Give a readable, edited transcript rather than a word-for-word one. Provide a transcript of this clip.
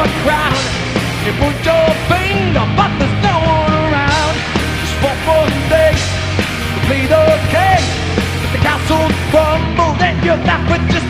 crown. You put your finger, but there's no one around. Just for one day to play the game. If the castle crumbles, then you're left with just